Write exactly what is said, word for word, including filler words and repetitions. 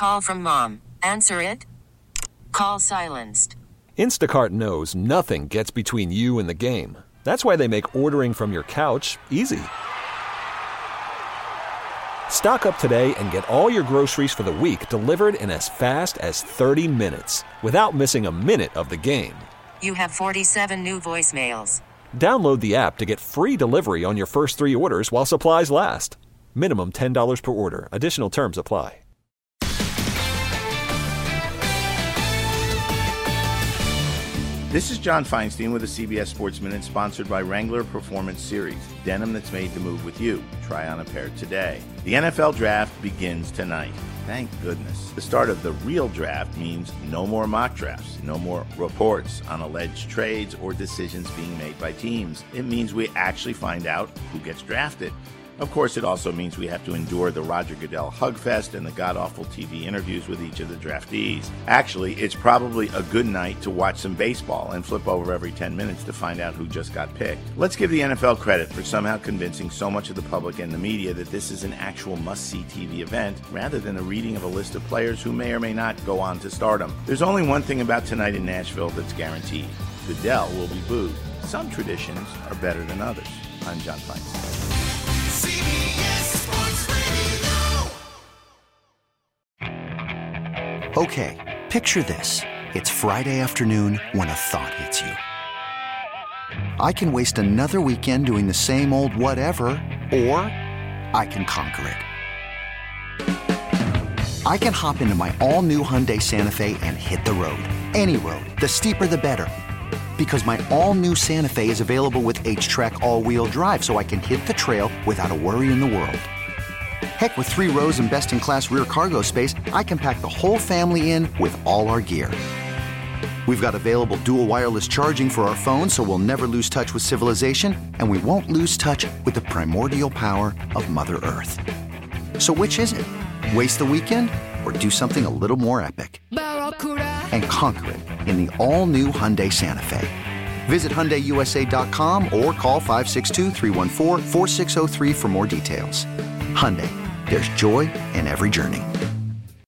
call from mom. Answer it. Call silenced. Instacart knows nothing gets between you and the game. That's why they make ordering from your couch easy. Stock up today and get all your groceries for the week delivered in as fast as thirty minutes without missing a minute of the game. You have forty-seven new voicemails. Download the app to get free delivery on your first three orders while supplies last. Minimum ten dollars per order. Additional terms apply. This is John Feinstein with the C B S Sports Minute, sponsored by Wrangler Performance Series, denim that's made to move with you. Try on a pair today. The N F L Draft begins tonight. Thank goodness. The start of the real draft means no more mock drafts, no more reports on alleged trades or decisions being made by teams. It means we actually find out who gets drafted. Of course, it also means we have to endure the Roger Goodell hugfest and the god-awful T V interviews with each of the draftees. Actually, it's probably a good night to watch some baseball and flip over every ten minutes to find out who just got picked. Let's give the N F L credit for somehow convincing so much of the public and the media that this is an actual must-see T V event, rather than a reading of a list of players who may or may not go on to stardom. There's only one thing about tonight in Nashville that's guaranteed. Goodell will be booed. Some traditions are better than others. I'm John Feinstein. Okay, picture this. It's Friday afternoon when a thought hits you. I can waste another weekend doing the same old whatever, or I can conquer it. I can hop into my all-new Hyundai Santa Fe and hit the road. Any road. The steeper, the better. Because my all-new Santa Fe is available with H-Track all-wheel drive, so I can hit the trail without a worry in the world. Heck, with three rows and best-in-class rear cargo space, I can pack the whole family in with all our gear. We've got available dual wireless charging for our phones, so we'll never lose touch with civilization, and we won't lose touch with the primordial power of Mother Earth. So which is it? Waste the weekend or do something a little more epic? And conquer it in the all-new Hyundai Santa Fe. Visit Hyundai U S A dot com or call five six two, three one four, four six zero three for more details. Hyundai, there's joy in every journey.